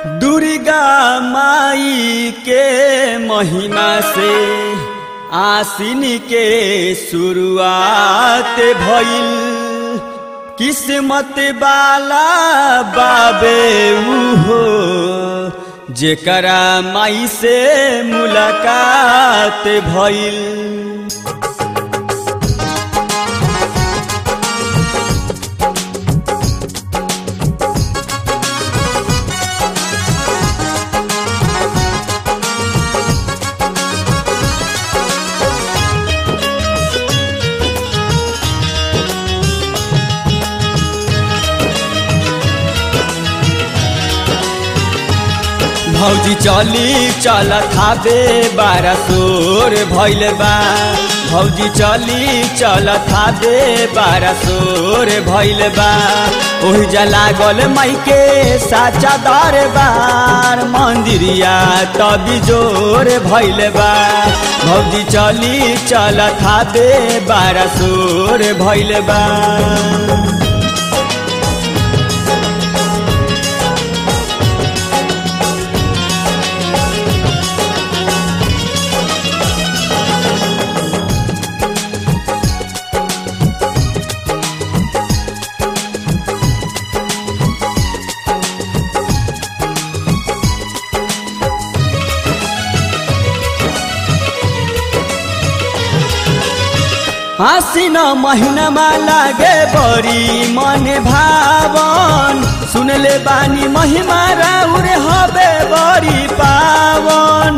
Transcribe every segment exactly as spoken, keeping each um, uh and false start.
दुर्गा माई के महिमा से आसिन के शुरुआत भइल। किस्मत वाला बाबे उहो जेकरा माई से मुलाकात भइल। भौजी चली चलत हाबे बारा सोर भइल बा। भौजी चली चलत हाबे बारा सोर भइल बा। ओहि जा लागल माई के साचा दरबार मंदिरिया तभी जोर भइल बा। भौजी चली चलत हाबे बारा सोर भइल बा। आसिन महिनामा लागे बड़ी मन भावन। सुनले बानी महिमा राउर हबे बड़ी पावन।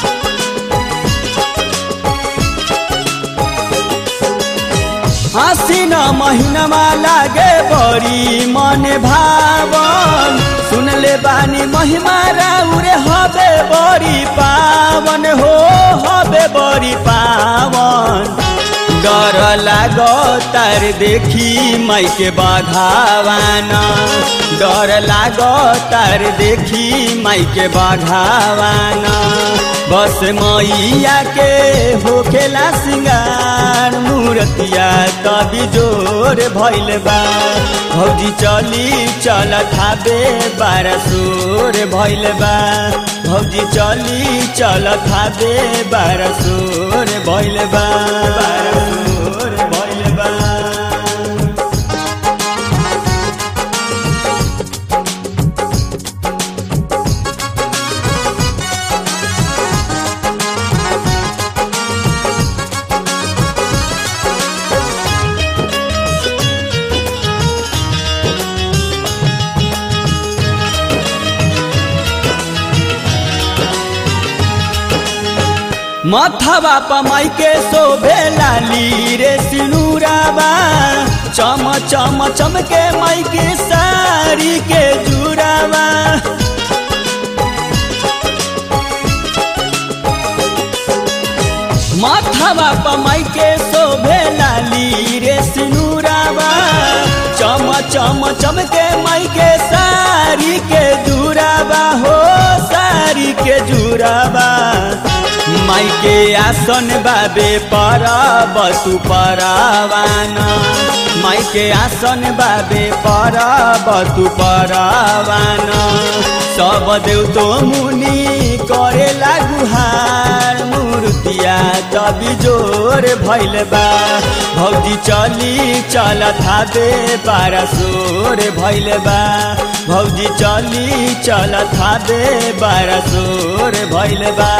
आसिन महिनामा लागे बड़ी मन भावन। सुनले बानी महिमा राउर हबे बड़ी पावन हो हबे बड़ी पावन। डर लागो तार देखी माई के बाघावाना। डर लागो तार देखी माई के बाघावाना। बस मैया के होखेला सिंगार मूर्तिया तभी जोर भइल बा। भौजी चली चलत हाबे बारा सोर भइल बा। भौजी चली चलत हाबे बारा सोर भइल बा। बारा सोर भइल बा। मथवा पमाई के शोभे लाली रे सिनुराबा। चम चम चमके माई के साड़ी के जुराबा। मथवा पमाई के शोभे लाली रे सिनुराबा। चम चम चमके माई के साड़ी के जुराबा हो साड़ी के जुराबा। माई के आसन बाबे परब तू परवाना। माई के आसन बाबे परब तू परवाना। सब देव तो मुनि करे गुहार मूर्तिया तभी जोर भइल बा। भौजी चली चलत हाबे बारा सोर भइल बा। भौजी चली चलत हाबे बारा सोर भइल बा।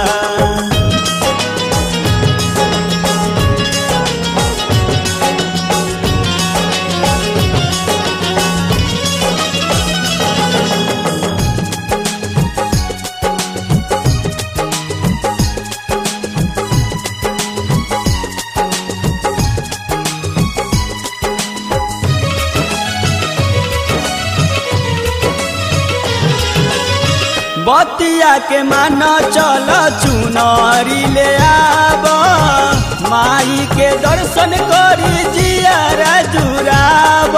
बतिया के माना चल चुनरी ले आब। माई के दर्शन करी जियारा जुराब।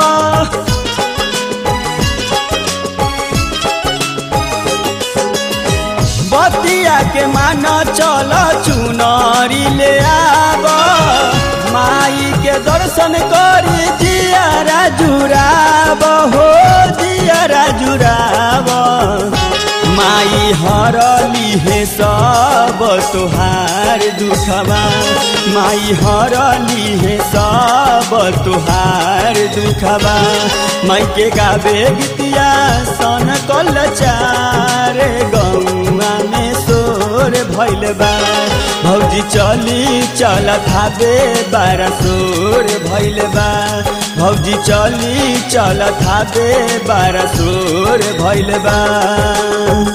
बतिया के माना चल चुनरी ले आब। माई के दर्शन करी जियारा जुराब हो जियारा जुराब। है सब तुहार दुखवा, माई हरली है सब तुहार दुखवा। माई के गावे गीतिया सन कल चार गौआ में शोर भइल बा। भौजी चली चलत हाबे बारा शोर भइल बा। भौजी चली चलत हाबे बारा शोर भइल बा।